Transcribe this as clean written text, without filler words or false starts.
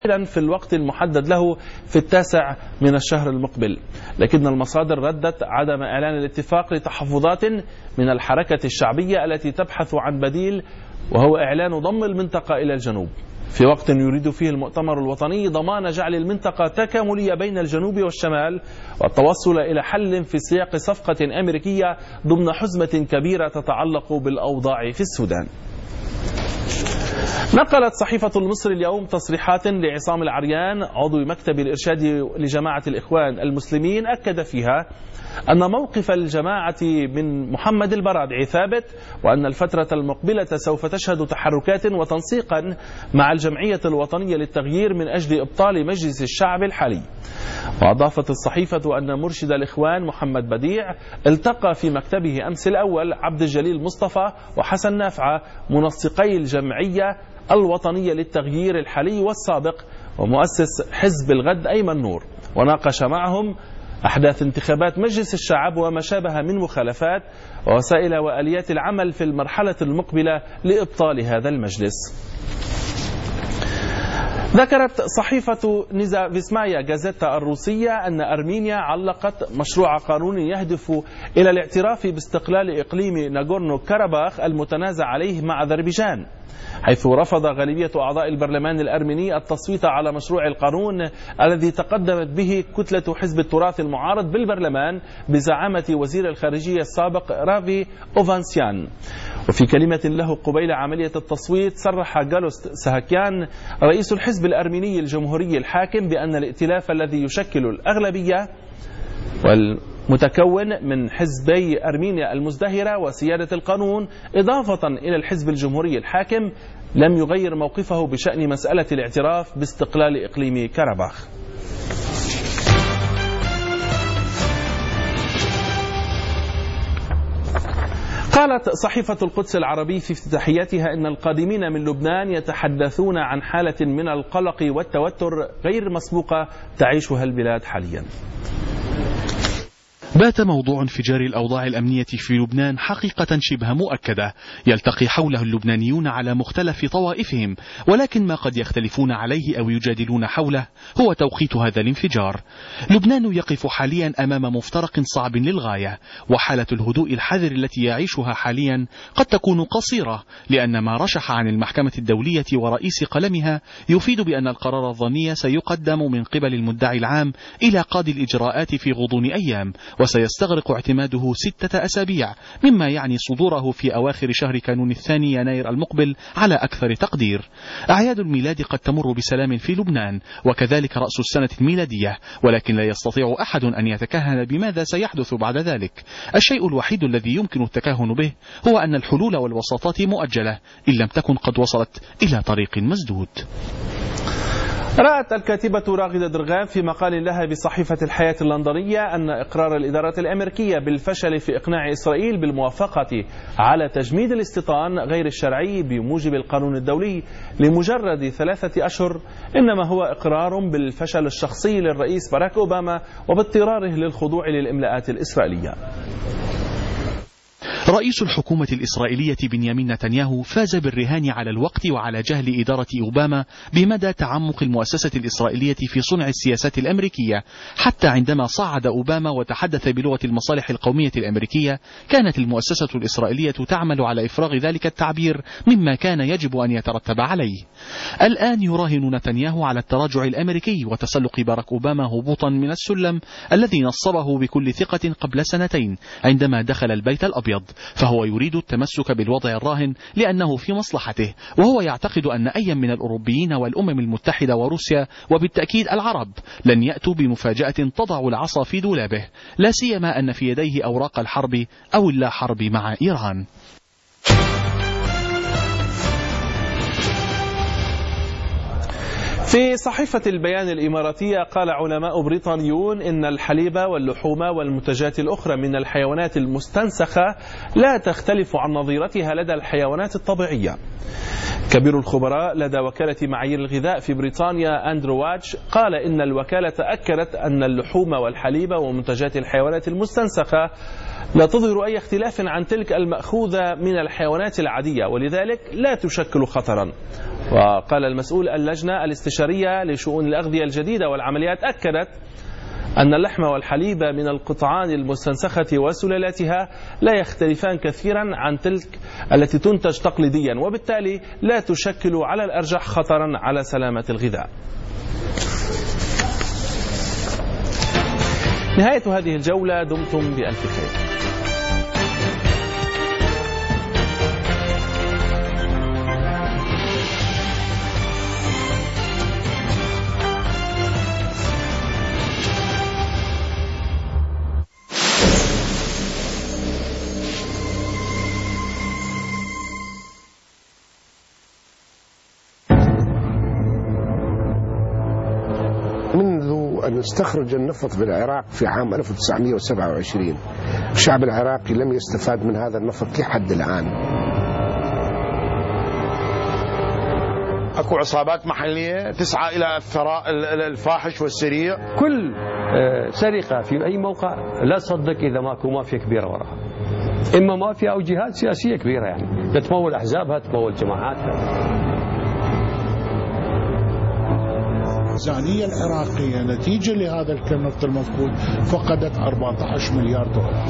في الوقت المحدد له في 9 من الشهر المقبل، لكن المصادر ردت عدم إعلان الاتفاق لتحفظات من الحركة الشعبية التي تبحث عن بديل، وهو إعلان ضم المنطقة إلى الجنوب في وقت يريد فيه المؤتمر الوطني ضمان جعل المنطقة تكاملية بين الجنوب والشمال والتوصل إلى حل في سياق صفقة أمريكية ضمن حزمة كبيرة تتعلق بالأوضاع في السودان. نقلت صحيفة المصري اليوم تصريحات لعصام العريان عضو مكتب الإرشاد لجماعة الإخوان المسلمين، أكد فيها أن موقف الجماعة من محمد البرادعي ثابت، وأن الفترة المقبلة سوف تشهد تحركات وتنسيقا مع الجمعية الوطنية للتغيير من أجل إبطال مجلس الشعب الحالي. وأضافت الصحيفة أن مرشد الإخوان محمد بديع التقى في مكتبه أمس الأول عبد الجليل مصطفى وحسن نافعة منسقي الجمعية الوطنية للتغيير الحالي والسابق ومؤسس حزب الغد أيمن نور، وناقش معهم أحداث انتخابات مجلس الشعب وما شابه من مخالفات ووسائل وآليات العمل في المرحلة المقبلة لإبطال هذا المجلس. ذكرت صحيفة نيزافيسمايا غازيتا الروسية أن أرمينيا علقت مشروع قانون يهدف إلى الاعتراف باستقلال إقليم ناغورنو كاراباخ المتنازع عليه مع أذربيجان، حيث رفض غالبية أعضاء البرلمان الأرميني التصويت على مشروع القانون الذي تقدمت به كتلة حزب التراث المعارض بالبرلمان بزعامة وزير الخارجية السابق رافي أوفانسيان. وفي كلمة له قبيل عملية التصويت صرح جالوست سهاكيان رئيس الحزب الأرميني الجمهوري الحاكم بأن الائتلاف الذي يشكل الأغلبية والمتكون من حزبي أرمينيا المزدهرة وسيادة القانون إضافة إلى الحزب الجمهوري الحاكم لم يغير موقفه بشأن مسألة الاعتراف باستقلال إقليم كاراباخ. قالت صحيفة القدس العربي في افتتاحيتها إن القادمين من لبنان يتحدثون عن حالة من القلق والتوتر غير مسبوقة تعيشها البلاد حاليا. بات موضوع انفجار الأوضاع الأمنية في لبنان حقيقة شبه مؤكدة يلتقي حوله اللبنانيون على مختلف طوائفهم، ولكن ما قد يختلفون عليه أو يجادلون حوله هو توقيت هذا الانفجار. لبنان يقف حاليا أمام مفترق صعب للغاية، وحالة الهدوء الحذر التي يعيشها حاليا قد تكون قصيرة، لأن ما رشح عن المحكمة الدولية ورئيس قلمها يفيد بأن القرار الظني سيقدم من قبل المدعي العام إلى قاضي الإجراءات في غضون أيام، وسيستغرق اعتماده 6 أسابيع، مما يعني صدوره في أواخر شهر كانون الثاني يناير المقبل على أكثر تقدير. أعياد الميلاد قد تمر بسلام في لبنان، وكذلك رأس السنة الميلادية، ولكن لا يستطيع أحد أن يتكهن بماذا سيحدث بعد ذلك. الشيء الوحيد الذي يمكن التكهن به هو أن الحلول والوساطات مؤجلة إن لم تكن قد وصلت إلى طريق مسدود. رأت الكاتبة راغدة درغام في مقال لها بصحيفة الحياة اللندنية أن إقرار الإدارة الأمريكية بالفشل في إقناع إسرائيل بالموافقة على تجميد الاستيطان غير الشرعي بموجب القانون الدولي لمجرد 3 أشهر إنما هو إقرار بالفشل الشخصي للرئيس باراك أوباما وباضطراره للخضوع للإملاءات الإسرائيلية. رئيس الحكومة الإسرائيلية بنيامين نتنياهو فاز بالرهان على الوقت وعلى جهل إدارة أوباما بمدى تعمق المؤسسة الإسرائيلية في صنع السياسات الأمريكية، حتى عندما صعد أوباما وتحدث بلغة المصالح القومية الأمريكية كانت المؤسسة الإسرائيلية تعمل على إفراغ ذلك التعبير مما كان يجب أن يترتب عليه. الآن يراهن نتنياهو على التراجع الأمريكي وتسلق باراك أوباما هبوطا من السلم الذي نصبه بكل ثقة قبل 2 سنين عندما دخل البيت الأبيض، فهو يريد التمسك بالوضع الراهن لأنه في مصلحته، وهو يعتقد أن أي من الأوروبيين والأمم المتحدة وروسيا وبالتأكيد العرب لن يأتوا بمفاجأة تضع العصا في دولابه، لا سيما أن في يديه أوراق الحرب أو اللا حرب مع إيران. في صحيفة البيان الإماراتية قال علماء بريطانيون إن الحليب واللحوم والمنتجات الأخرى من الحيوانات المستنسخة لا تختلف عن نظيرتها لدى الحيوانات الطبيعية. كبير الخبراء لدى وكالة معايير الغذاء في بريطانيا أندرو واتش قال إن الوكالة أكدت أن اللحوم والحليب ومنتجات الحيوانات المستنسخة لا تظهر أي اختلاف عن تلك المأخوذة من الحيوانات العادية، ولذلك لا تشكل خطرا. وقال المسؤول اللجنة الاستشارية لشؤون الأغذية الجديدة والعمليات أكدت أن اللحم والحليب من القطعان المستنسخة وسلالاتها لا يختلفان كثيرا عن تلك التي تنتج تقليديا، وبالتالي لا تشكل على الأرجح خطرا على سلامة الغذاء. نهاية هذه الجولة، دمتم بألف خير. أن استخرج النفط بالعراق في عام 1927 الشعب العراقي لم يستفاد من هذا النفط لحد الآن. اكو عصابات محلية تسعى إلى الثراء الفاحش والسريع. كل سرقة في أي موقع لا تصدق إذا ماكو مافيا كبيرة وراها، إما مافيا أو جهات سياسية كبيرة، يعني تتمول أحزابها تتمول جماعاتها. الميزانية العراقية نتيجة لهذا النفط المفقود فقدت 14 مليار دولار.